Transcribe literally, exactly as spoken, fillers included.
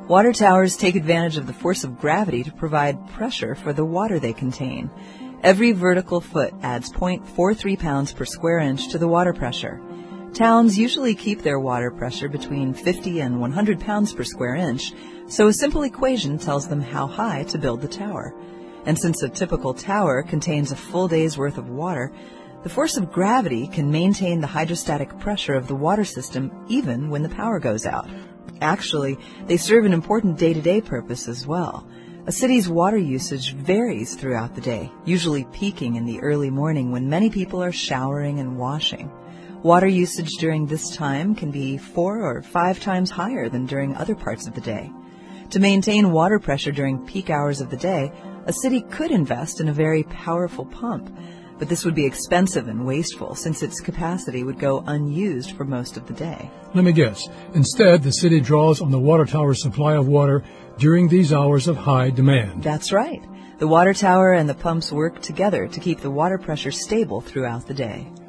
Water towers take advantage of the force of gravity to provide pressure for the water they contain. Every vertical foot adds zero point four three pounds per square inch to the water pressure. Towns usually keep their water pressure between fifty and one hundred pounds per square inch, so a simple equation tells them how high to build the tower. And since a typical tower contains a full day's worth of water, the force of gravity can maintain the hydrostatic pressure of the water system even when the power goes out. Actually, they serve an important day-to-day purpose as well. A city's water usage varies throughout the day, usually peaking in the early morning when many people are showering and washing. Water usage during this time can be four or five times higher than during other parts of the day. To maintain water pressure during peak hours of the day, a city could invest in a very powerful pump, but this would be expensive and wasteful since its capacity would go unused for most of the day. Let me guess. Instead, the city draws on the water tower's supply of water during these hours of high demand. That's right. The water tower and the pumps work together to keep the water pressure stable throughout the day.